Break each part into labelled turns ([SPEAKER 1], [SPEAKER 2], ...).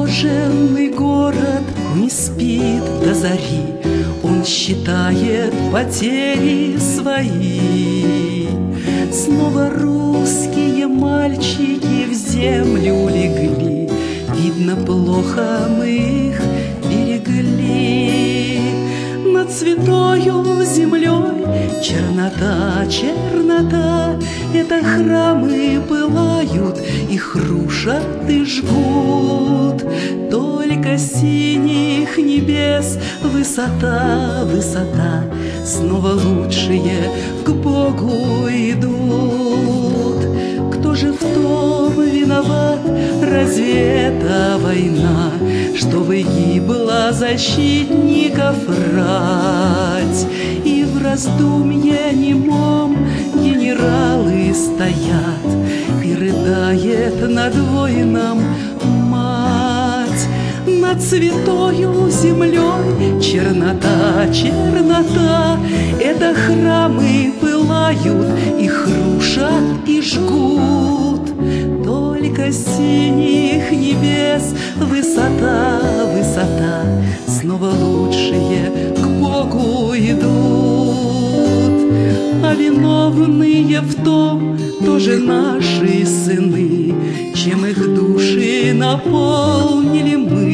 [SPEAKER 1] Блаженный город не спит до зари, он считает потери свои. Снова русские мальчики в землю легли, видно, плохо мы их берегли. Над святою землей чернота, чернота, это храмы пылают, их рушат и жгут. Только синих небес высота, высота, снова лучшие к Богу идут. Кто же в том виноват? Разве это война, чтобы гибла защитников рать? И в раздумье немом генералы стоят, и рыдает над воином мать. Над святою землей чернота, чернота, это храмы пылают, их рушат и жгут. Только синих небес высота, высота, снова лучшие к Богу идут. А виновные в том тоже наши сыны, чем их души наполнили мы.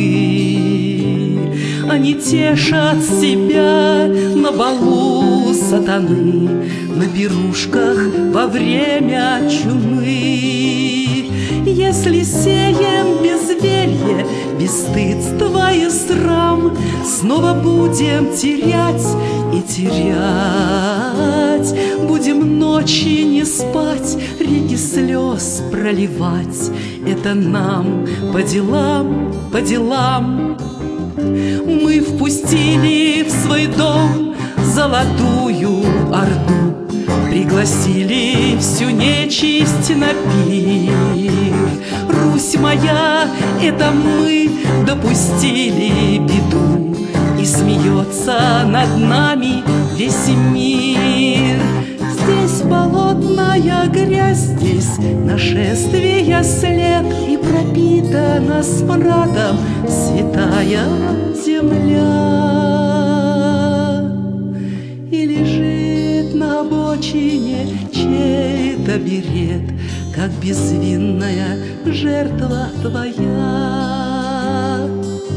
[SPEAKER 1] Они тешат себя на балу сатаны, на пирушках во время чумы. Если сеем безверие, бесстыдство и срам, снова будем терять и терять. Будем ночи не спать, реки слез проливать. Это нам по делам, по делам. Мы впустили в свой дом золотую орду, пригласили всю нечисть на пир. Русь моя, это мы допустили беду, и смеется над нами весь мир. Здесь болотная грязь, здесь нашествия след, и пропитана смрадом святая земля. И лежит на обочине чей-то берет, как безвинная жертва твоя.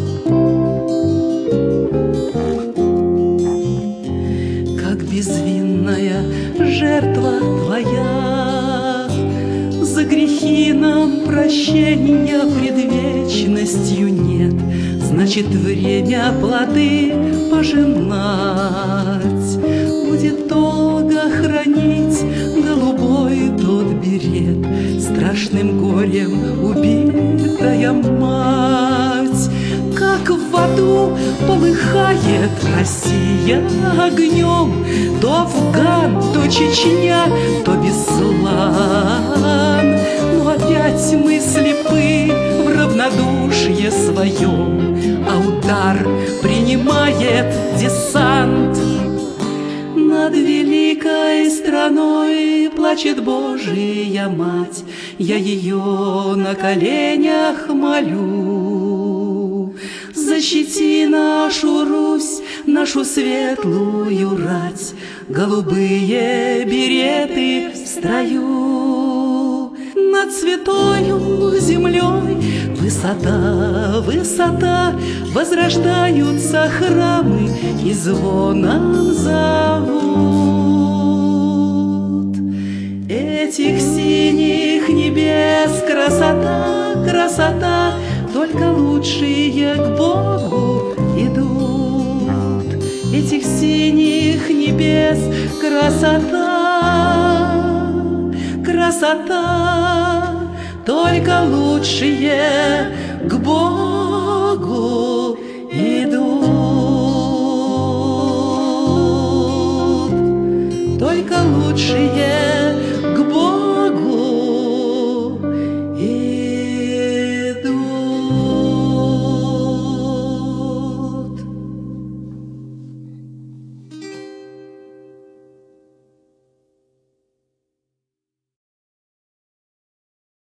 [SPEAKER 1] Как безвинная жертва твоя. За грехи нам прощения пред вечностью нет, значит, время плоды пожинать. Будет долго хранить голубой тот берет, страшным горем убитая мать. Как в аду полыхает Россия огнем, то Афган, то Чечня, то Беслан. Но опять мы слепы в равнодушье своем, а удар принимает десант. Над великой страной плачет Божия Мать, я ее на коленях молю. Защити нашу Русь, нашу светлую рать, голубые береты в строю. Над святою землей высота, высота, возрождаются храмы и звоном зовут. Этих синих небес красота, красота, только лучшие к Богу идут. Этих синих небес красота, красота, только лучшие к Богу идут. Только лучшие